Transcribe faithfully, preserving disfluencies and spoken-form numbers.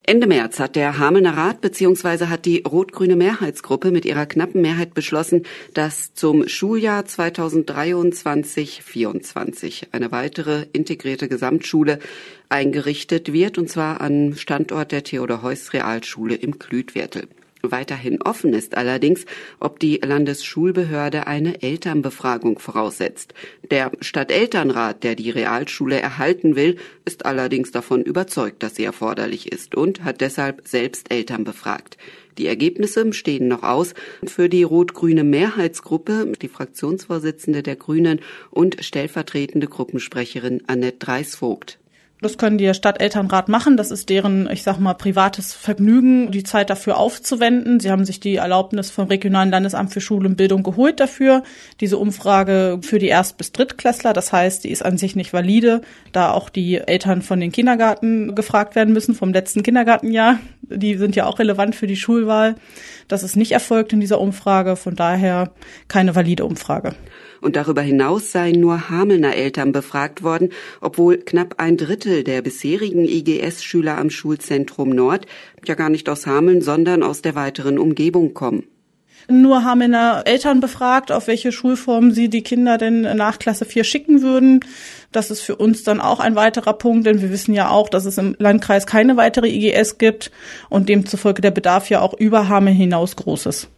Ende März hat der Hamelner Rat bzw. hat die rot-grüne Mehrheitsgruppe mit ihrer knappen Mehrheit beschlossen, dass zum Schuljahr zweitausenddreiundzwanzig vierundzwanzig eine weitere integrierte Gesamtschule eingerichtet wird, und zwar am Standort der Theodor-Heuss-Realschule im Klütviertel. Weiterhin offen ist allerdings, ob die Landesschulbehörde eine Elternbefragung voraussetzt. Der Stadtelternrat, der die Realschule erhalten will, ist allerdings davon überzeugt, dass sie erforderlich ist, und hat deshalb selbst Eltern befragt. Die Ergebnisse stehen noch aus. Für die rot-grüne Mehrheitsgruppe, die Fraktionsvorsitzende der Grünen und stellvertretende Gruppensprecherin Annette Dreis-Vogt. Das können die Stadtelternrat machen. Das ist deren, ich sag mal, privates Vergnügen, die Zeit dafür aufzuwenden. Sie haben sich die Erlaubnis vom Regionalen Landesamt für Schule und Bildung geholt dafür. Diese Umfrage für die Erst- bis Drittklässler, das heißt, die ist an sich nicht valide, da auch die Eltern von den Kindergarten gefragt werden müssen, vom letzten Kindergartenjahr. Die sind ja auch relevant für die Schulwahl. Das ist nicht erfolgt in dieser Umfrage, von daher keine valide Umfrage. Und darüber hinaus seien nur Hamelner Eltern befragt worden, obwohl knapp ein Drittel der bisherigen I G S-Schüler am Schulzentrum Nord ja gar nicht aus Hameln, sondern aus der weiteren Umgebung kommen. Nur Hamelner Eltern befragt, auf welche Schulform sie die Kinder denn nach Klasse vier schicken würden. Das ist für uns dann auch ein weiterer Punkt, denn wir wissen ja auch, dass es im Landkreis keine weitere I G S gibt und demzufolge der Bedarf ja auch über Hameln hinaus groß ist.